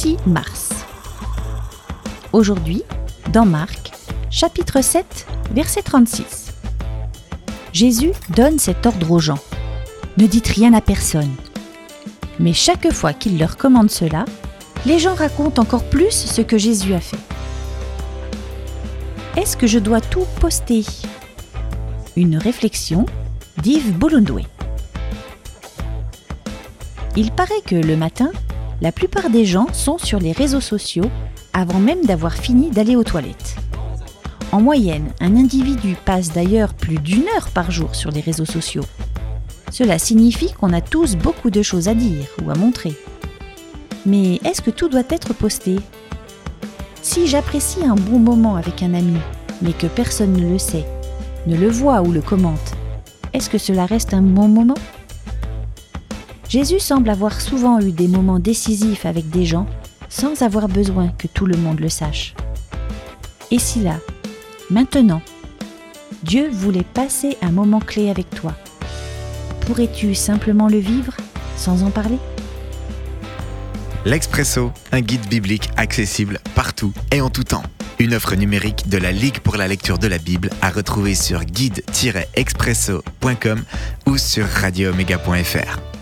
6 mars. Aujourd'hui, dans Marc, chapitre 7, verset 36. Jésus donne cet ordre aux gens. Ne dites rien à personne. Mais chaque fois qu'il leur commande cela, les gens racontent encore plus ce que Jésus a fait. Est-ce que je dois tout poster ? Une réflexion d'Yves Bolondoué. Il paraît que le matin, la plupart des gens sont sur les réseaux sociaux avant même d'avoir fini d'aller aux toilettes. En moyenne, un individu passe d'ailleurs plus d'1 heure par jour sur les réseaux sociaux. Cela signifie qu'on a tous beaucoup de choses à dire ou à montrer. Mais est-ce que tout doit être posté ? Si j'apprécie un bon moment avec un ami, mais que personne ne le sait, ne le voit ou le commente, est-ce que cela reste un bon moment ? Jésus semble avoir souvent eu des moments décisifs avec des gens sans avoir besoin que tout le monde le sache. Et si là, maintenant, Dieu voulait passer un moment clé avec toi, pourrais-tu simplement le vivre sans en parler ? L'Expresso, un guide biblique accessible partout et en tout temps. Une offre numérique de la Ligue pour la lecture de la Bible à retrouver sur guide-expresso.com ou sur radioomega.fr.